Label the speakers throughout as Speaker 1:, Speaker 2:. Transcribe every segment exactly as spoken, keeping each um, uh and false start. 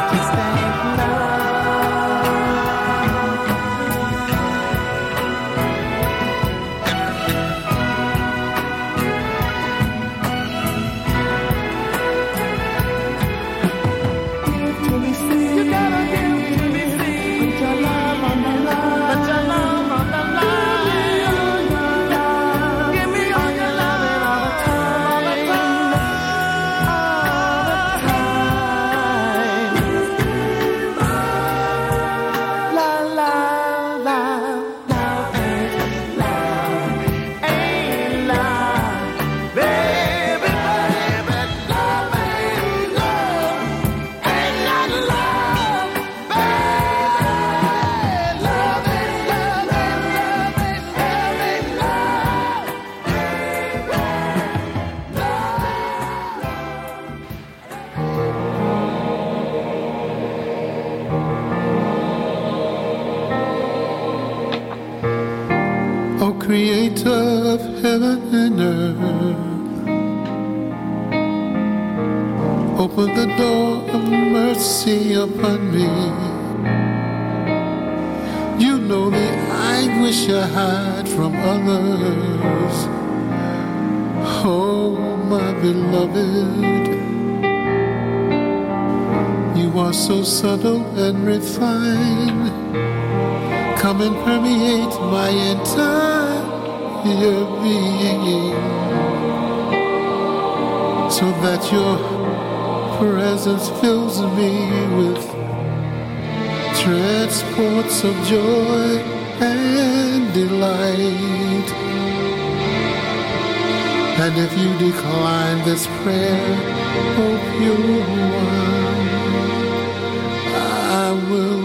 Speaker 1: Creator of heaven and earth, open the door of mercy upon me. You know the anguish I hide from others. Oh, my beloved, you are so subtle and refined. Come and permeate my entire your being, so that your presence fills me with transports of joy and delight. And if you decline this prayer, oh pure one, I will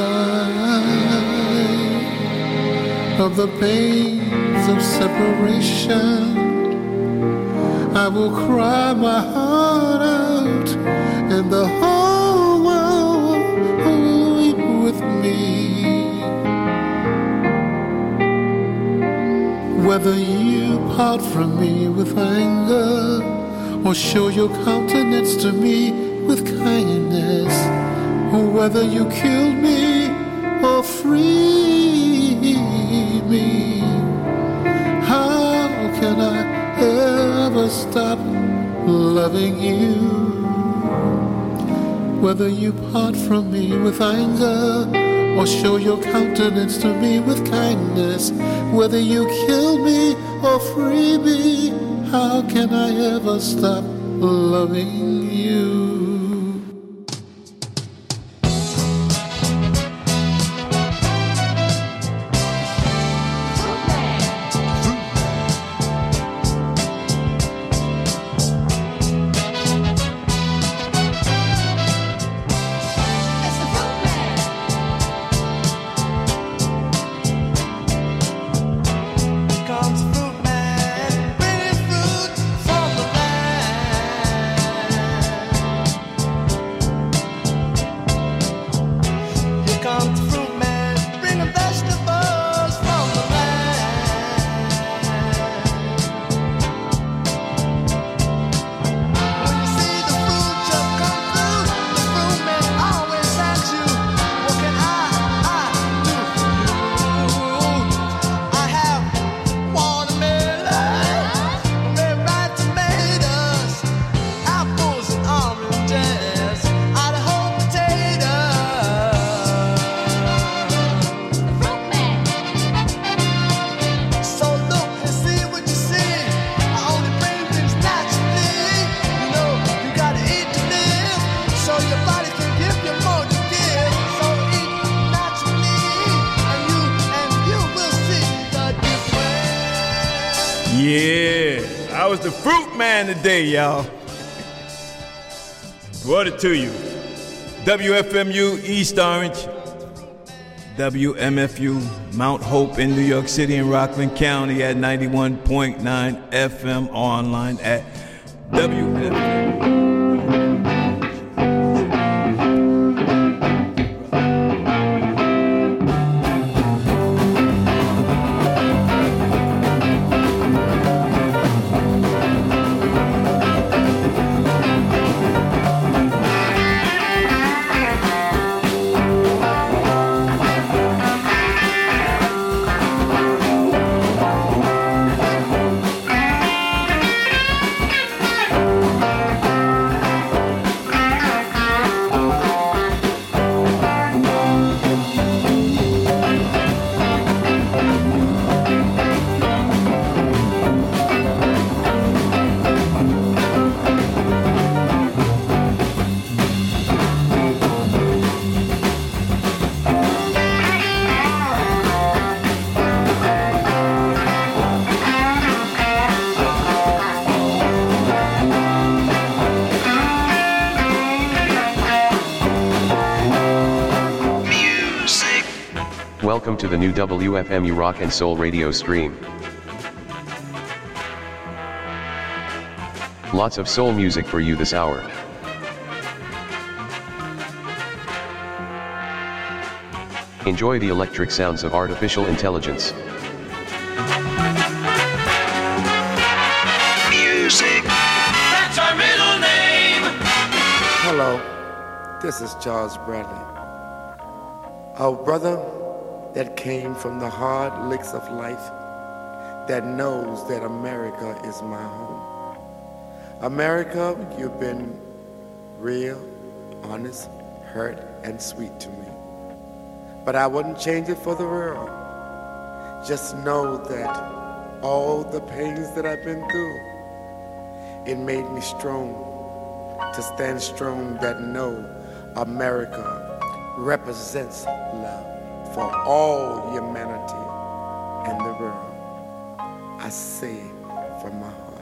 Speaker 1: die of the pains of separation. I will cry my heart out, and the whole world will weep with me. Whether you part from me with anger, or show your countenance to me with kindness, or whether you kill me or free me, how can I ever stop loving you? Whether you part from me with anger, or show your countenance to me with kindness, whether you kill me or free me, how can I ever stop loving you?
Speaker 2: Today, y'all. Brought it to you. W F M U East Orange, W M F U Mount Hope in New York City and Rockland County at ninety-one point nine F M, online at W F M.
Speaker 3: Welcome to the new W F M U Rock and Soul radio stream. Lots of soul music for you this hour. Enjoy the electric sounds of artificial intelligence.
Speaker 4: Music. That's our middle name.
Speaker 5: Hello, this is Charles Bradley. A brother that came from the hard licks of life, that knows that America is my home. America, you've been real, honest, hurt, and sweet to me. But I wouldn't change it for the world. Just know that all the pains that I've been through, it made me strong to stand strong that no, America represents love for all humanity and the world. I say it from my heart.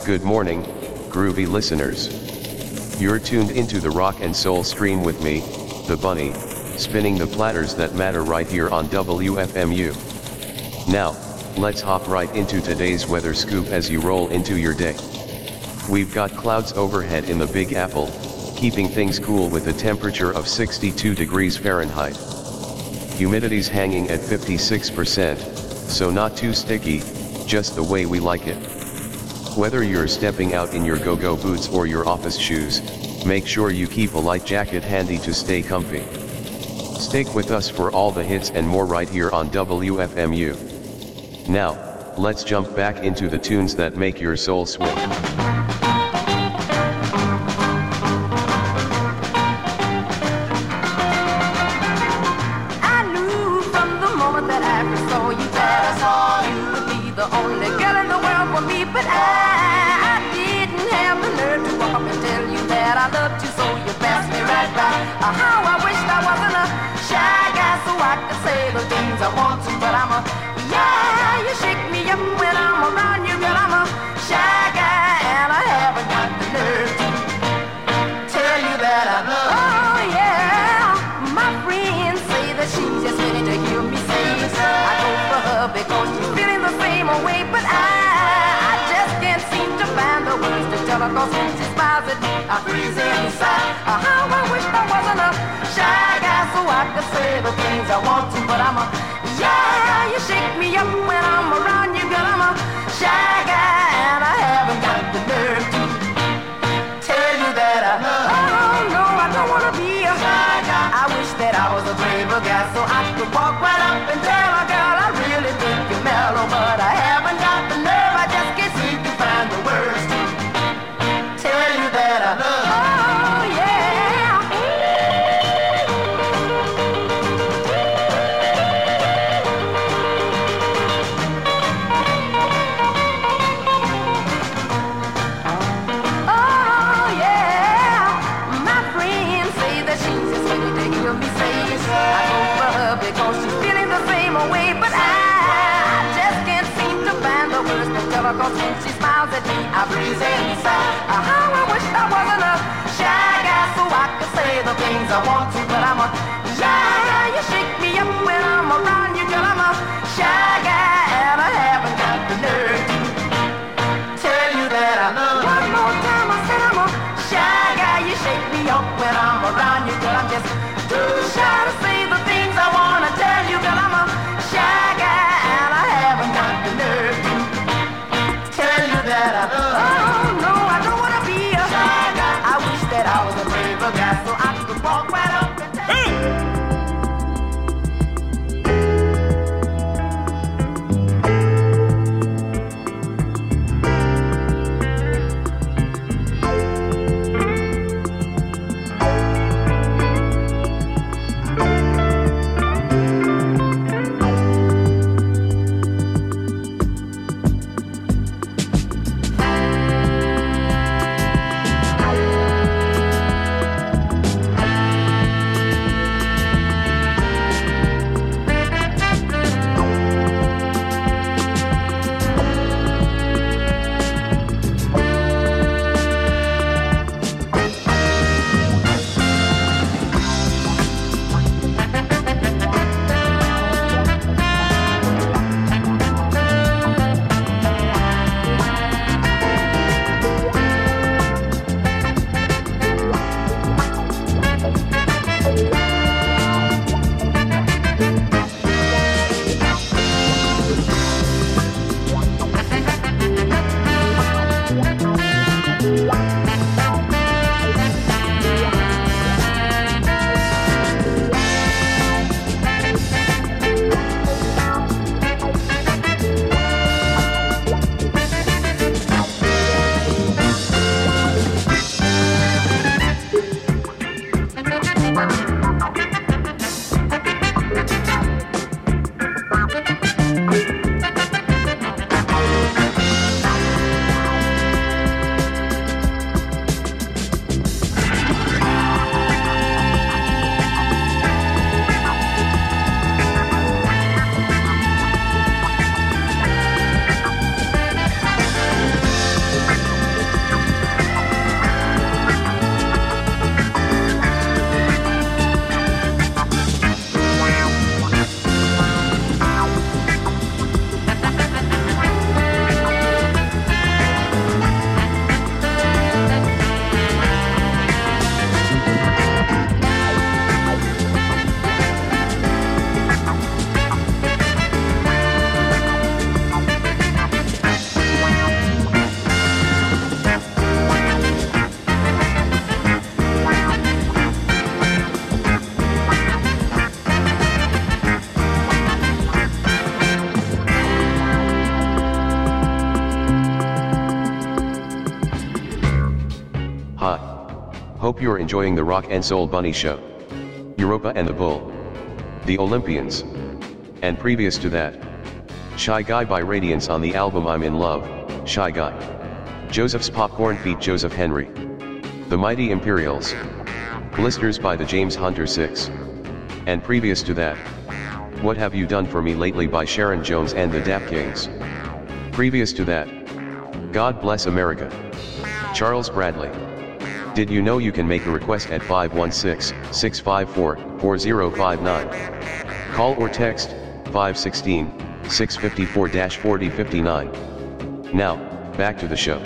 Speaker 3: Good morning, groovy listeners. You're tuned into the rock and soul stream with me, the Bunny, spinning the platters that matter right here on W F M U. Now, let's hop right into today's weather scoop as you roll into your day. We've got clouds overhead in the Big Apple, keeping things cool with a temperature of sixty-two degrees Fahrenheit. Humidity's hanging at fifty-six percent, so not too sticky, just the way we like it. Whether you're stepping out in your go-go boots or your office shoes, make sure you keep a light jacket handy to stay comfy. Stick with us for all the hits and more right here on W F M U. Now, let's jump back into the tunes that make your soul swing.
Speaker 6: I knew from the moment that I first saw you that I saw you would be the only girl in the world for me, but I, I didn't have the nerve to walk up and tell you that I loved you, so you passed me right by. Uh, how I wished I wasn't a shy guy so I could say the things I want to, but I'm a, yeah, you shake me up when I'm around you, girl, I'm a shy guy and I haven't got the nerve to tell you that I love you. Oh yeah, my friends say that she's just ready to hear me say I go for her because she's feeling the same way, but I, I just can't seem to find the words to tell her, cause when she smiles at me, I freeze inside. Uh, how I wish I wasn't a shy guy so I could say the things I want to, but I'm a, yeah, you shake me up when I'm around you, girl, I'm a shy guy and I haven't got the nerve to tell you that I love you. Oh no, I don't wanna be a shy guy. I wish that I was a braver guy so I could walk right up and tell a girl I really think you're mellow, but I haven't got the nerve, I just can't seem to find the words to tell you that I love you. Oh yeah. Oh yeah. My friends say that she's just ready to hear me say I go for her because she's feeling the same way, but I just can't seem to find the words to tell her, cause when she smiles at me I freeze inside. Uh, how I wish I wasn't a shy guy so I could say the things I want to, but I'm a yeah, you shake me up when I'm around you, girl, I'm a shy guy and I haven't got the nerve to tell you that I love you. One more time I said I'm a shy guy, you shake me up when I'm around you, girl, I'm just too shy to say the things I wanna tell you, girl, I'm a shy guy and I haven't got the nerve to tell you that I love you. Oh no, I don't wanna be a shy guy. I wish that I was a braver guy so I could walk right up and tell you.
Speaker 3: you're enjoying the Rock and Soul Bunny Show. Europa and the Bull. The Olympians. And previous to that, Shy Guy by Radiance on the album I'm in Love, Shy Guy. Joseph's Popcorn feat Joseph Henry. The Mighty Imperials. Blisters by the James Hunter Six. And previous to that, What Have You Done For Me Lately by Sharon Jones and the Dap Kings. Previous to that, God Bless America. Charles Bradley. Did you know you can make a request at five one six, six five four, four zero five nine? Call or text five one six, six five four, four zero five nine. Now, back to the show.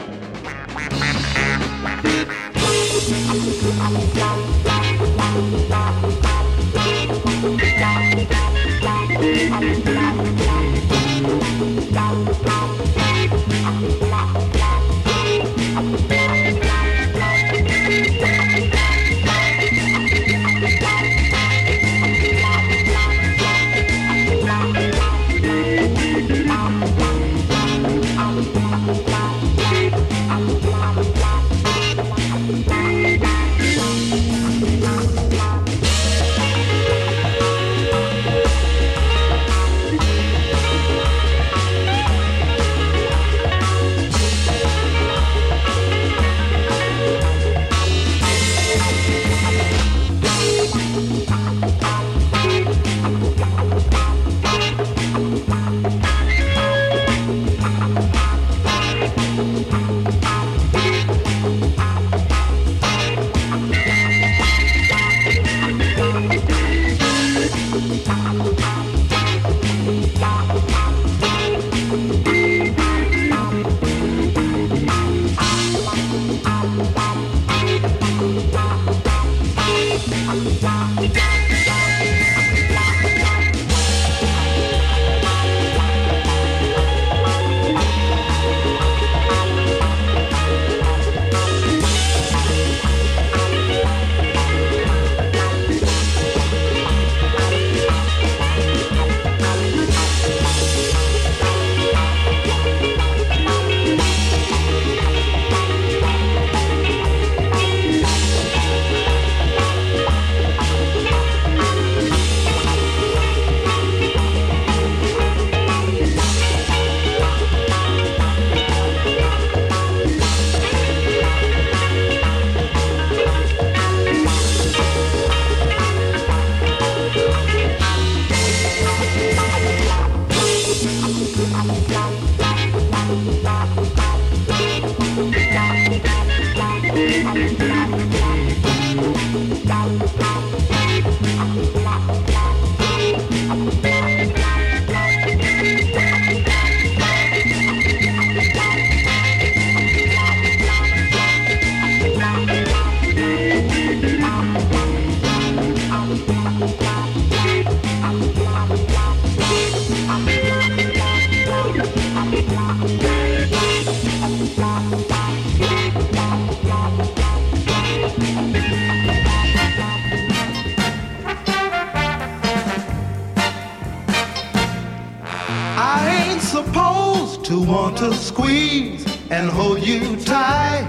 Speaker 7: To squeeze and hold you tight.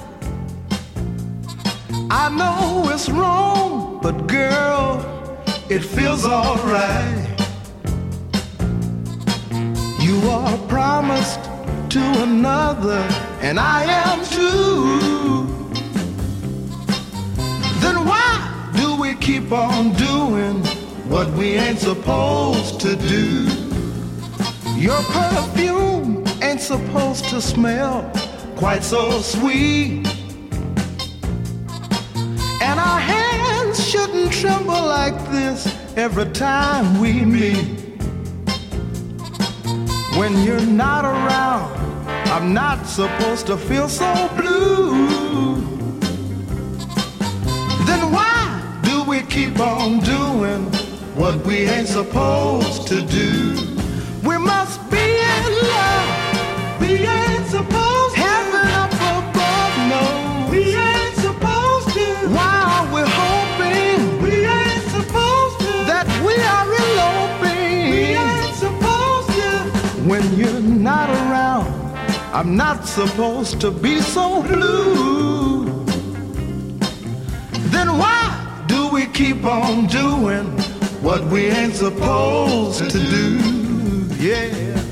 Speaker 7: I know it's wrong, but girl, it feels alright. You are promised to another, and I am too. Then why do we keep on doing what we ain't supposed to do? Your perfume ain't supposed to smell quite so sweet, and our hands shouldn't tremble like this every time we meet. When you're not around, I'm not supposed to feel so blue. Then why do we keep on doing what we ain't supposed to do? We must be in love. We ain't supposed to. Heaven up above knows. We ain't supposed to. Why are we hoping? We ain't supposed to. That we are eloping. We ain't supposed to. When you're not around, I'm not supposed to be so blue. keep on doing what we ain't supposed to do? Yeah.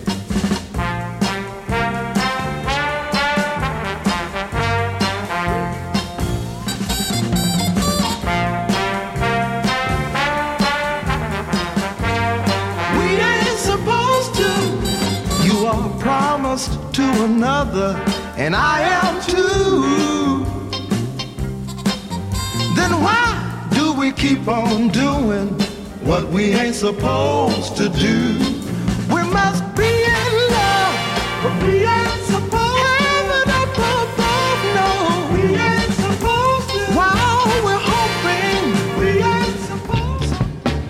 Speaker 7: Promised to another, and I am too. Then why do we keep on doing what we ain't supposed to do? We must be in love, but we ain't supposed to. Heaven up above, no, we ain't supposed to. While we're hoping, we ain't supposed to.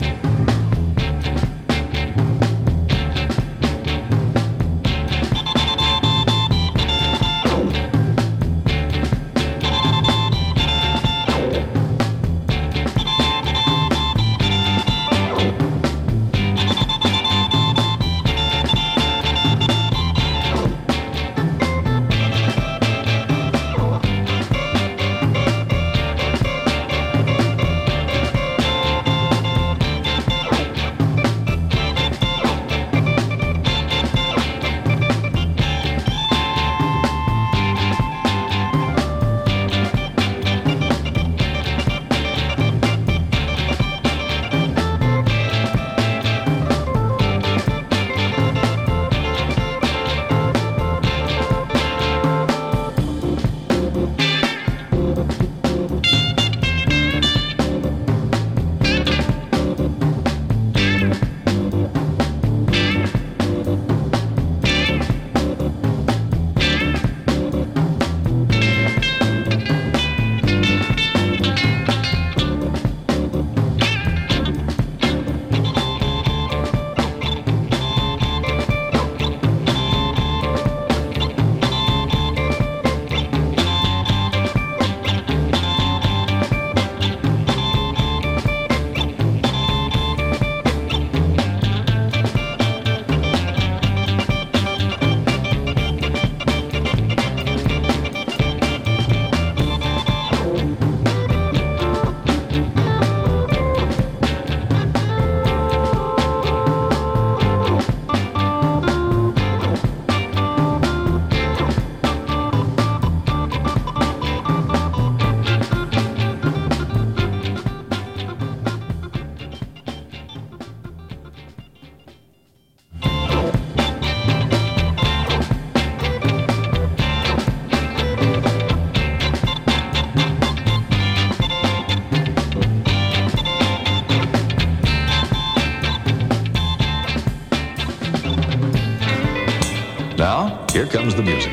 Speaker 8: Now, here comes the music.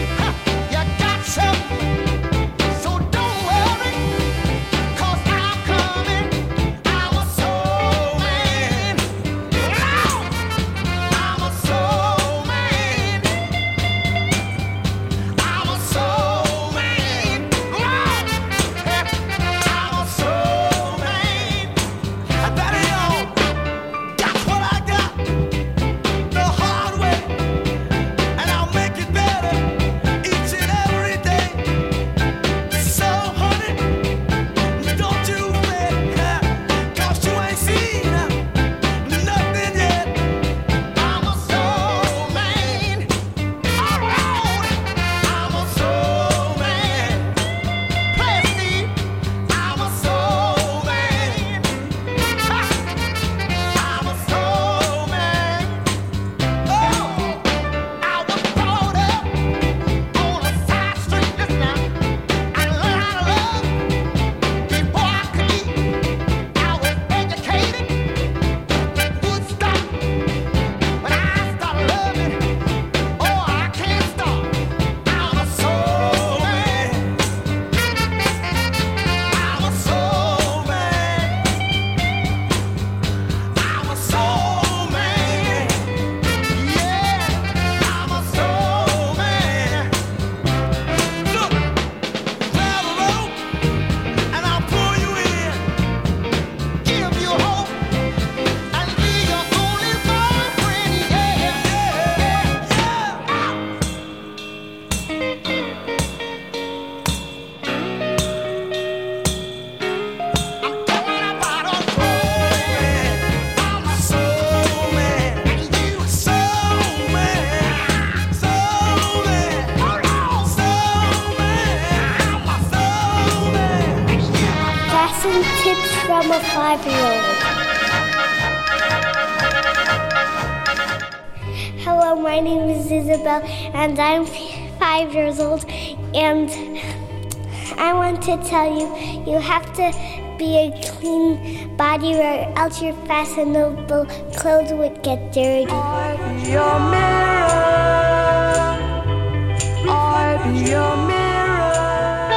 Speaker 7: So don't worry, 'cause I'll come.
Speaker 9: a five-year-old. Hello, my name is Isabel, and I'm five years old, and I want to tell you, you have to be a clean body or else your fashionable clothes would get dirty.
Speaker 6: I be your mirror. I be your mirror.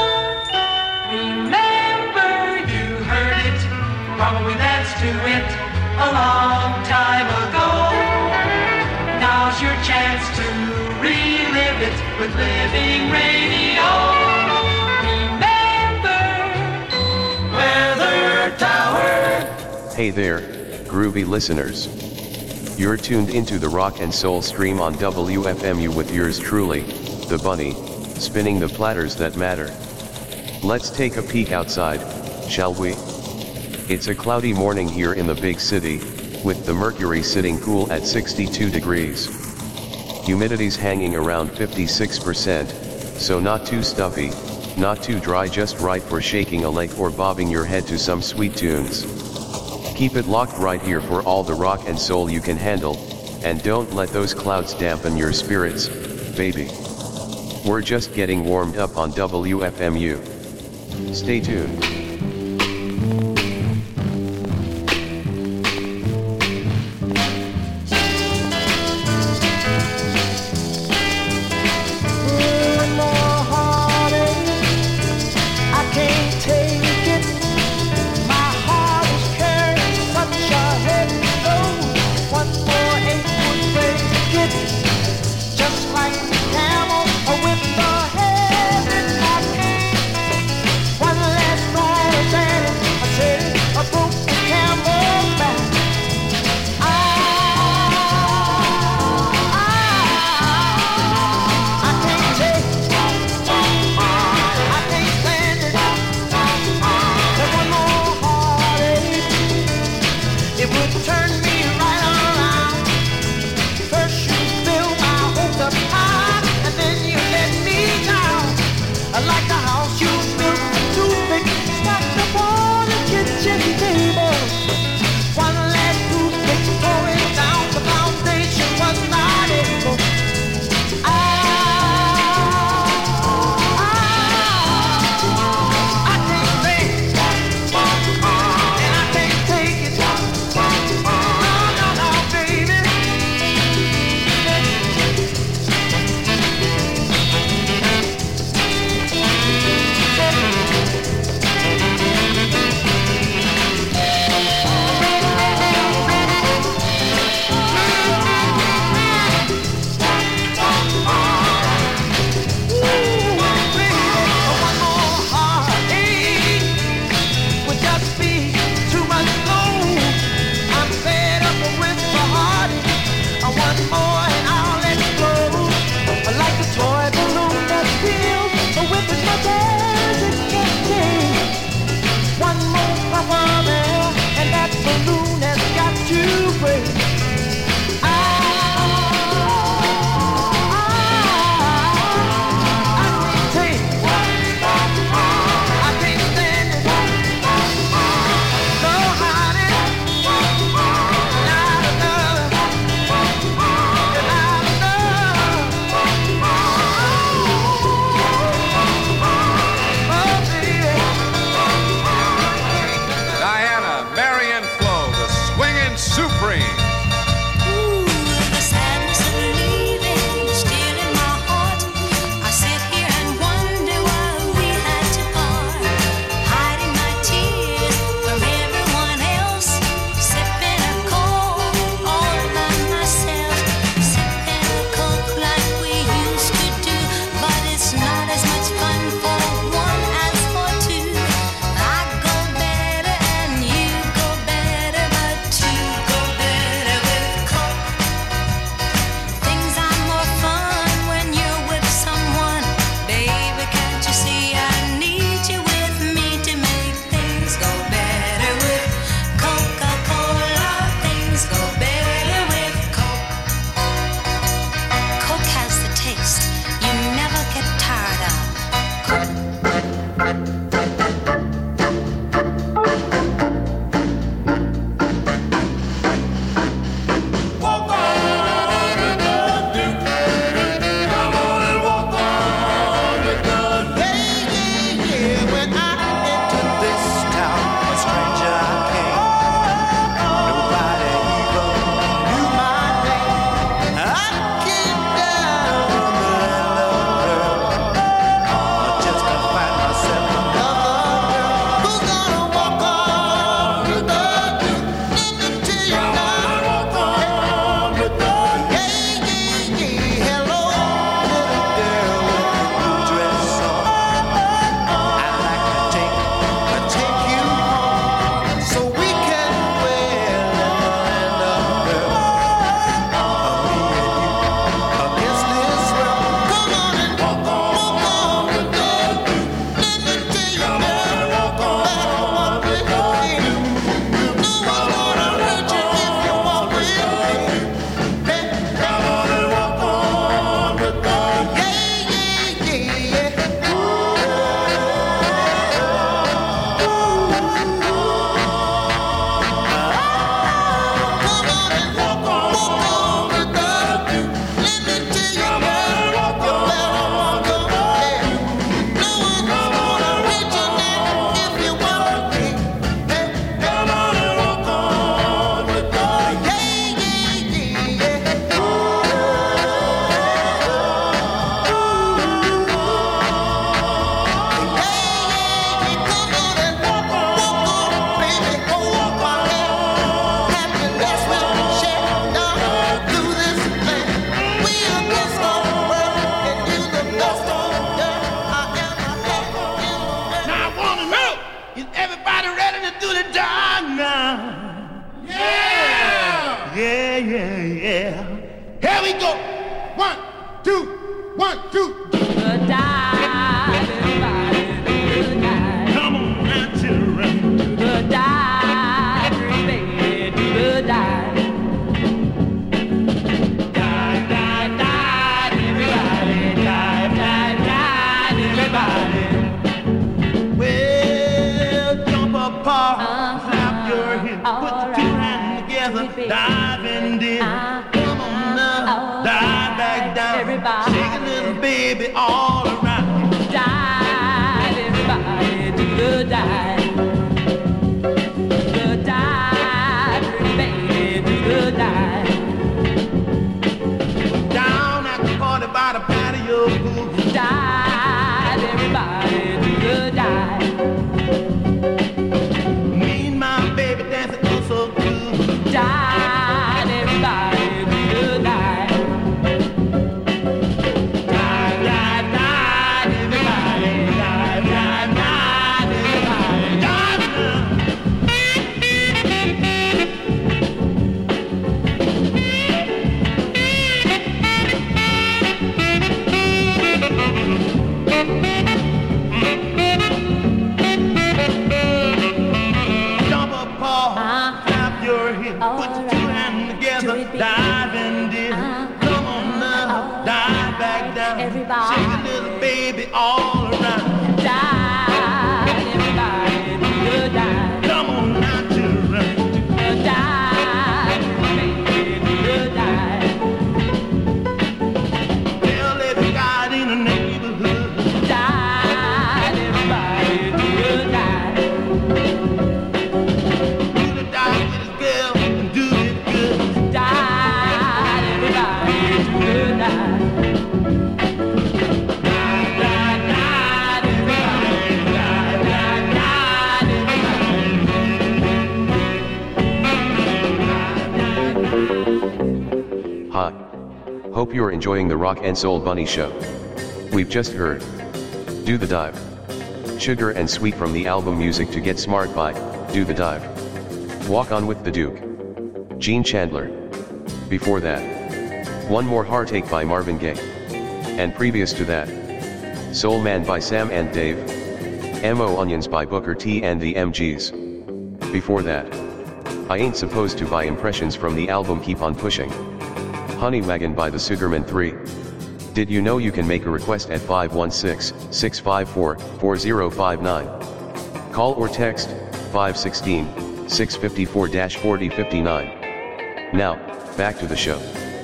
Speaker 4: Remember, you heard it, probably danced to it a long time ago. Now's your chance to relive it with Living Radio. Remember, Weather Tower.
Speaker 3: Hey there, groovy listeners. You're tuned into the rock and soul stream on W F M U with yours truly, the Bunny, spinning the platters that matter. Let's take a peek outside, shall we? It's a cloudy morning here in the big city, with the mercury sitting cool at sixty-two degrees. Humidity's hanging around fifty-six percent, so not too stuffy, not too dry, just right for shaking a leg or bobbing your head to some sweet tunes. Keep it locked right here for all the rock and soul you can handle, and don't let those clouds dampen your spirits, baby. We're just getting warmed up on W F M U. Stay tuned.
Speaker 7: Camel with the head in my cage. One last ride.
Speaker 1: One, two.
Speaker 6: The dive, everybody do the dive.
Speaker 7: Come on now, children.
Speaker 6: Do the dive, baby, do the dive. Dive, dive, dive, everybody. Dive, dive, dive, everybody.
Speaker 7: Well, jump up, Paul.
Speaker 6: Uh-huh.
Speaker 7: Clap your hips.
Speaker 6: All
Speaker 7: Put the
Speaker 6: right.
Speaker 7: two hands together.
Speaker 6: Baby.
Speaker 7: Dive in there.
Speaker 6: Uh-huh.
Speaker 7: Come on now.
Speaker 6: All
Speaker 7: Dive back
Speaker 6: right.
Speaker 7: down.
Speaker 6: Everybody.
Speaker 7: Shake a little baby all around.
Speaker 6: Dive, everybody, do the dive. The dive, pretty baby, do the dive.
Speaker 7: Down at the party by the patio pool.
Speaker 6: Dive, everybody, do the dive.
Speaker 7: Me and my baby dancing oh so cool.
Speaker 6: Dive, everybody, do the dive. Dive, dive, dive, everybody. Dive, dive, dive, everybody.
Speaker 7: Dive now. Jump up, Paul.
Speaker 6: Uh-huh.
Speaker 7: Clap your hips.
Speaker 6: All
Speaker 7: Put your
Speaker 6: right.
Speaker 7: two hands together.
Speaker 6: Do it, baby.
Speaker 7: Dive in there.
Speaker 6: Uh-huh.
Speaker 7: Come on now.
Speaker 6: All
Speaker 7: Dive back
Speaker 6: right.
Speaker 7: down.
Speaker 6: Everybody.
Speaker 7: Shake a little baby all around.
Speaker 6: Dive, everybody, do the dive.
Speaker 7: Come on now, children.
Speaker 6: The dive, baby, do the dive.
Speaker 7: Tell every guy in the neighborhood.
Speaker 6: Dive, everybody, do the dive.
Speaker 7: Do the dive with his girl and do it good.
Speaker 6: Dive, everybody, do the dive. Dive, dive, dive, everybody. Dive, dive, dive, everybody.
Speaker 3: Hi. Hope you're enjoying the Rock and Soul Bunny Show. We've just heard Do the Dive. Sugar and Sweet from the album Music to Get Smart by Do the Dive. Walk On with the Duke. Gene Chandler. Before that, One More Heartache by Marvin Gaye. And previous to that, Soul Man by Sam and Dave. M O Onions by Booker T and the M Gs. Before that, I Ain't Supposed to by Impressions from the album Keep On Pushing. Honey Wagon by the Sugarman three. Did you know you can make a request at five one six, six five four, four zero five nine? Call or text five one six, six five four, four zero five nine. Now, back to the show.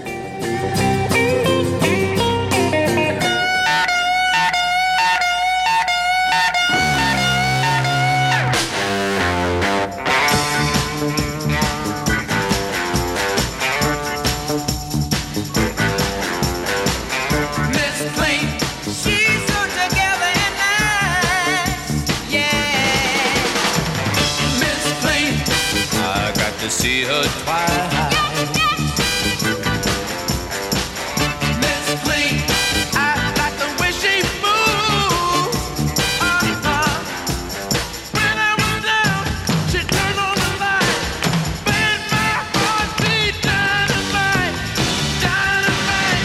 Speaker 4: Miss Clean, she's so together and nice, yeah. Miss Clean, I got to see her twice. Miss Clean, I like the way she moves. Uh-huh. When I was down, she turned on the light, made my heart beat dynamite, dynamite.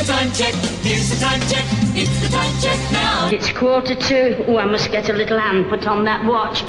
Speaker 4: the time check, here's the time check, it's the time check now.
Speaker 10: It's quarter to. Oh, I must get a little hand put on that watch.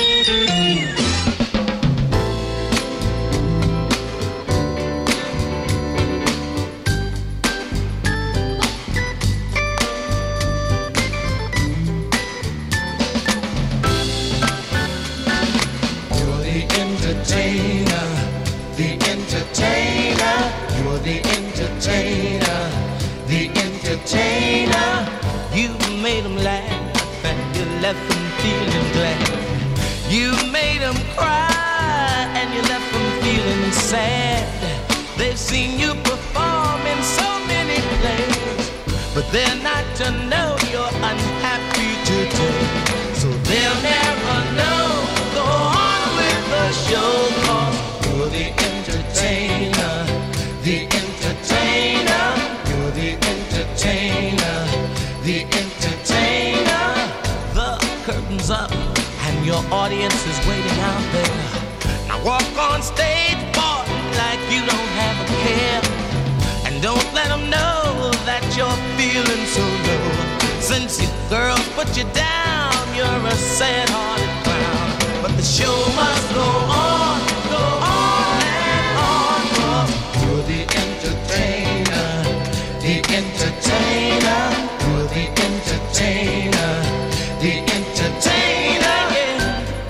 Speaker 7: You're the entertainer, the entertainer, you're the entertainer, the entertainer.
Speaker 11: You made them laugh and you left them feeling glad. You made them cry and you left them feeling sad. They've seen you perform in so many plays, but they're not to know you're unhappy today. So they'll never know. Go on with the show, 'cause you're the entertainer, the entertainer, you're the entertainer, the entertainer. The curtain's up and your audience is waiting out there. Now walk on stage, boy, like you don't have a care. And don't let them know that you're feeling so low. Since you girls put you down, you're a sad-hearted clown. But the show must go on, go on and on. 'Cause you're the entertainer, the entertainer, you're the entertainer, the entertainer, yeah.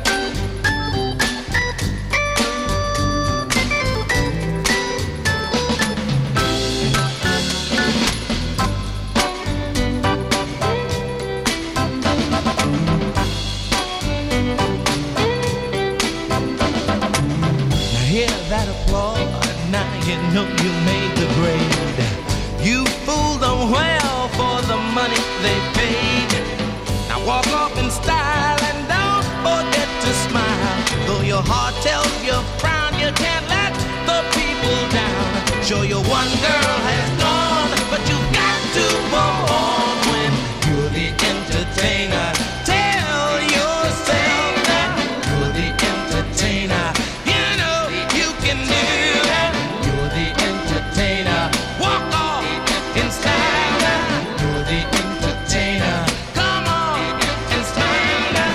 Speaker 11: Now hear that applause, now you know you made the grade. You fooled them well for the money they paid. Now walk off in style and don't forget to smile. Though your heart tells you frown, you can't let the people down. Sure, your one girl has gone, but you've got to perform when you're the entertainer. Tell yourself that you're the entertainer. You know you can do that. You're the entertainer. Walk off in style. You're the entertainer. Come on and smile.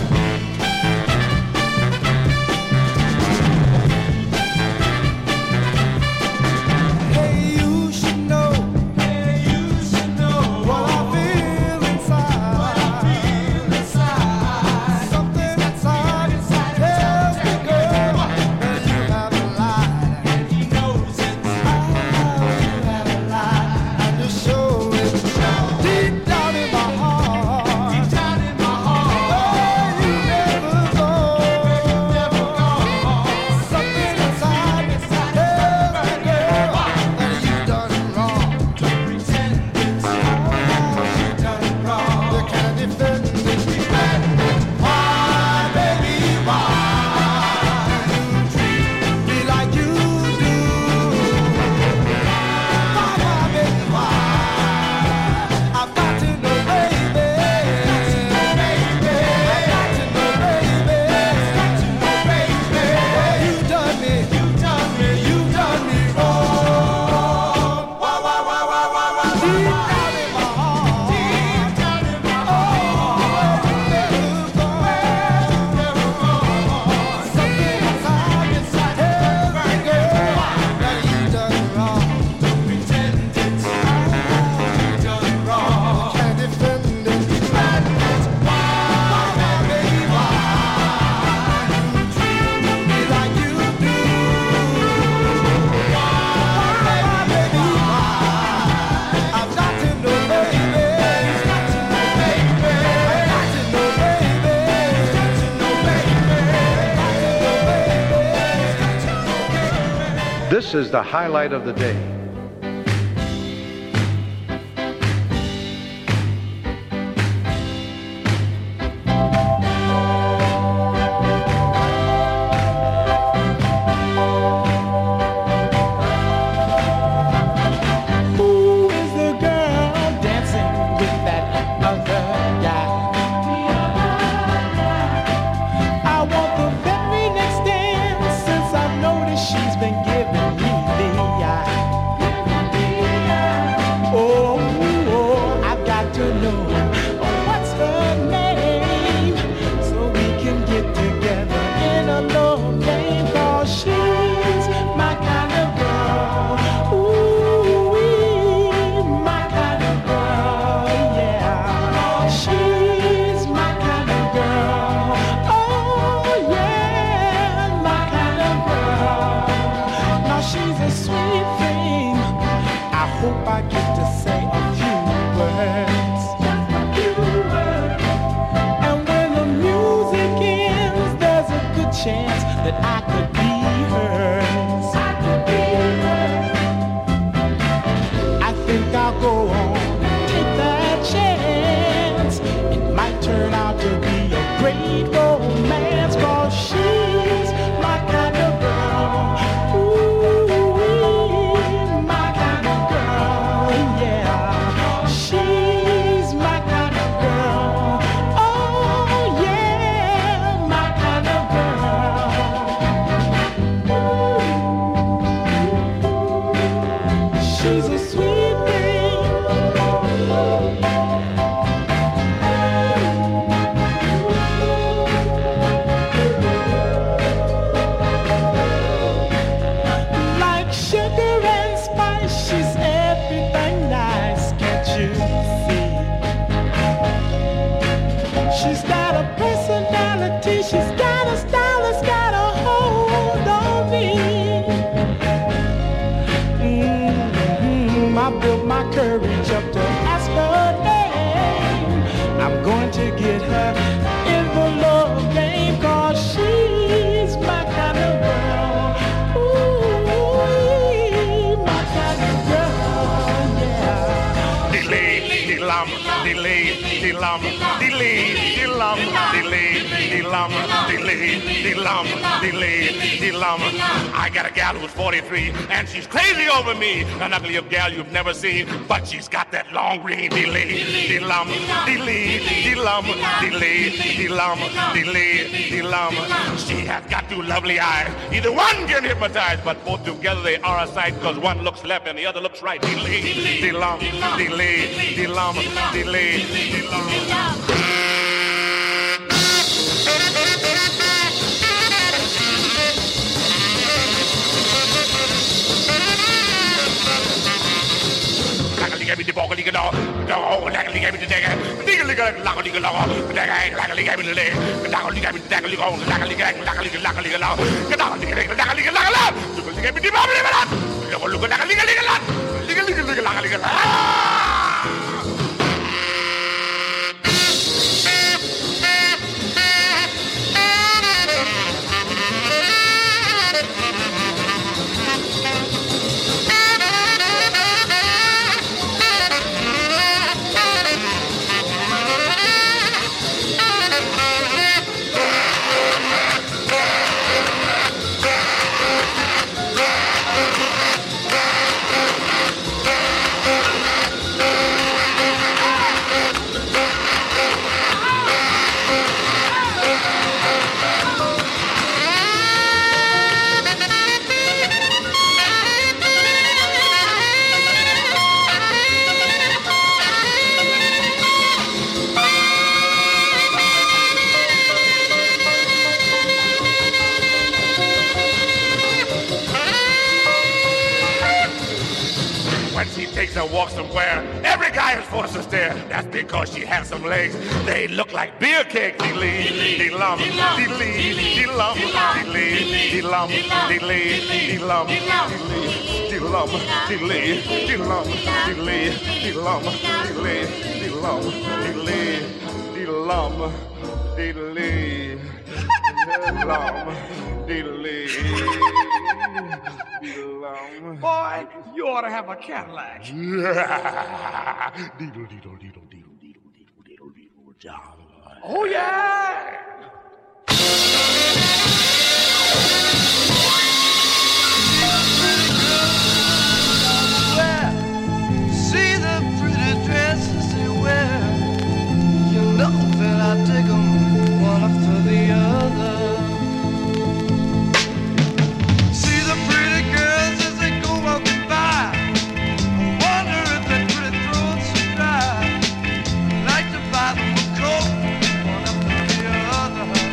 Speaker 7: Hey, you should know, hey, you should know what I feel inside. What I feel inside. Something inside, inside tells me, girl, that you haven't lied. And he knows it. Oh, you haven't lied. And you show it deep down in my heart. Deep down in my heart. Oh, you never go. You never go. Something inside, inside tells me, girl, that you done it wrong. Don't pretend it's all. You done it wrong. You can't defend it. Defend it. Why, baby, why you treat me like you do? Why, why, baby, why? I've got to know, baby. I've got to know, baby. I've got to know, baby. Got to know, baby. You done me. You done me. You done me wrong. Why, why, why, why, why, why? Deep down in my heart. Deep down in my heart. Oh, never go. Never go. Something inside, inside tells me, girl, that you done it wrong. Don't pretend it's all. You done it wrong. Can't defend it. Defend it. Why, why, baby, why you treat me like you do? Why, baby, why? I've got to know, baby. Got to know, baby. I've got to know, baby. Got to know, baby. Got to know, baby.
Speaker 12: This is the highlight of the day.
Speaker 7: Who is the girl dancing with that other guy? I want the very next dance, since I've noticed she's been giving me the eye. hope I get to say a few words. Just a few words. And when the music ends, there's a good chance that I could be hers. I could be hers. I think I'll go on, take that chance. It might turn out to be a great romance, 'cause she's my kind of girl. Ooh, my kind of girl, yeah. She's my kind of girl. Oh, yeah, my kind of girl. Ooh, she's a sweet thing. Like sugar and spice, she's everything nice, can't you see? She's got a personality, she's got a style that's got a hold on me. Mm-hmm. I built my courage up to ask her name. I'm going to get her in the love game, 'cause she's my kind of girl. Ooh, my kind of girl, yeah.
Speaker 13: Delay, delam, delay, delam, delay, delam, delay, delam, delay, delam, delay, delam. I got a gal who's forty-three, and she's crazy over me. An ugly gal you've never seen, but she's got that long green delay, delam, delay, delam, delay, delam, delay, delam. She has got two lovely eyes. Either one can hypnotize, but both together they are a sight, 'cause one looks left and the other looks right. Delay, delam, delay, delam, delay, delam. Like a dog, like a dog, dog, like a lick every day, dig a lick, like a lick, like a like a lick every day, dog, lick every day, like a lick, like a lick, like a lick, like a lick, like a lick, dog, lick a lick, like a lick, like a lick every day, look at like a lick, like a lick, lick a lick, like a lick, like a walk somewhere, every guy is forced to stare. That's because she has some legs. They look like beer cake. Dee-lee, dee-lum, dee-lee, dee-lum, dee-lee, dee-lum, dee-lee, dee-lum, dee-lum, dee-lee, dee-lum, dee-lee, dee-lum, dee-lee, dee-lum, dee-lee, dee-lum, dee-lee, dee-lum, dee-lee.
Speaker 14: Boy, you ought to have a Cadillac. Oh, yeah!
Speaker 11: See the pretty dresses they wear. You know that I dig them one after the other. See the pretty girls as they go walking by. I wonder if their pretty throats are dry. Like to buy them a coat one after the other.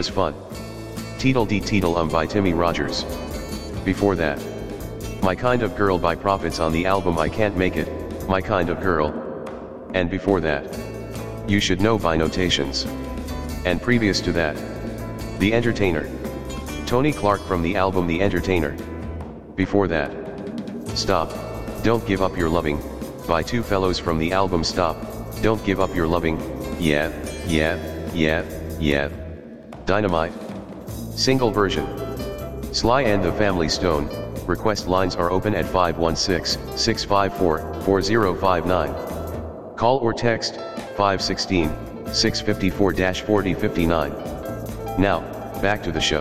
Speaker 3: was fun. Teedle-dee Teedle-um by Timmy Rogers. Before that, My Kind of Girl by Prophets on the album I Can't Make It, My Kind of Girl. And before that, You Should Know by Notations. And previous to that, The Entertainer. Tony Clark from the album The Entertainer. Before that, Stop, Don't Give Up Your Loving, by Two Fellows from the album Stop, Don't Give Up Your Loving, Yeah, Yeah, Yeah, Yeah. Dynamite. Single version. Sly and the Family Stone. Request lines are open at five one six, six five four, four zero five nine. Call or text five one six, six five four, four zero five nine. Now, back to the show.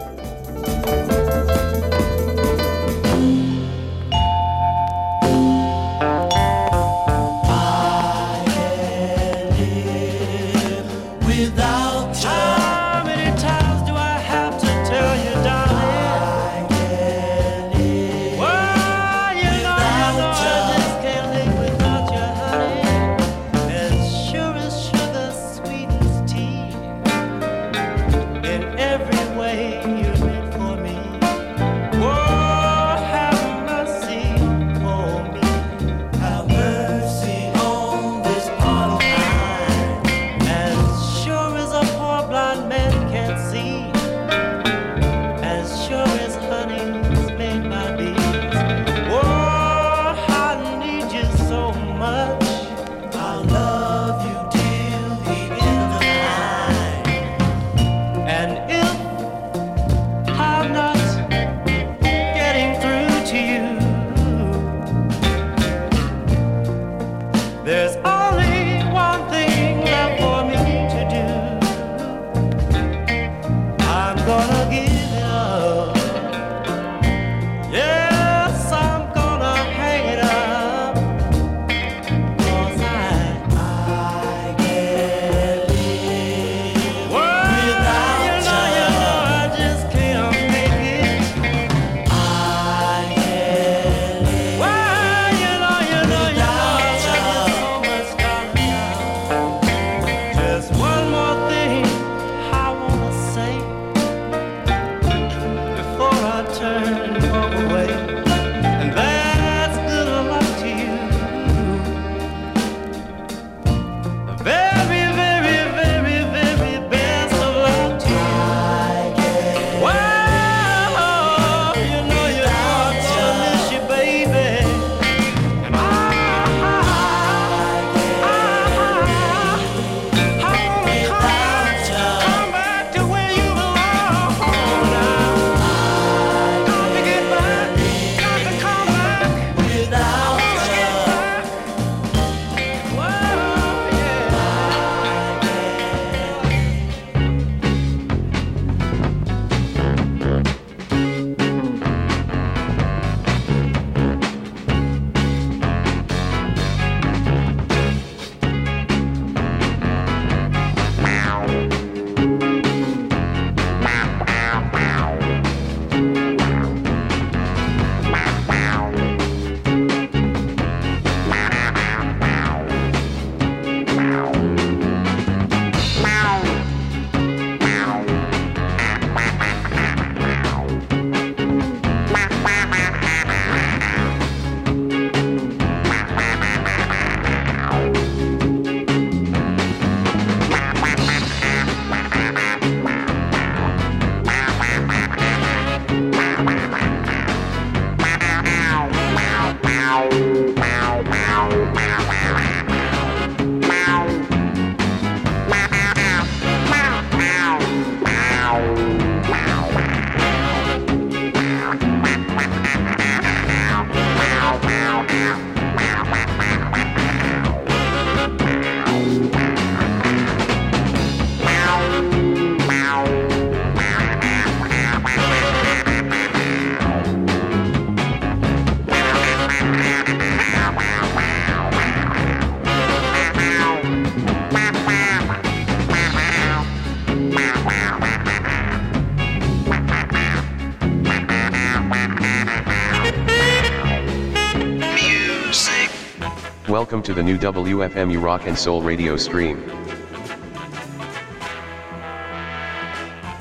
Speaker 3: Welcome to the new W F M U Rock and Soul radio stream.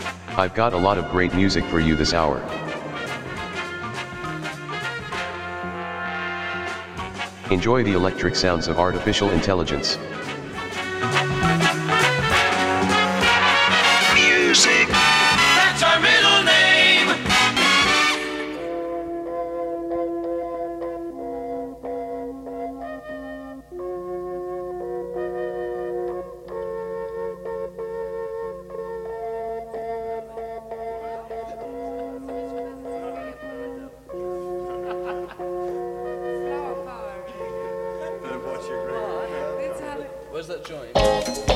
Speaker 3: I've got a lot of great music for you this hour. Enjoy the electric sounds of artificial intelligence.
Speaker 15: Music. That's our middle name.
Speaker 16: Where's that joint?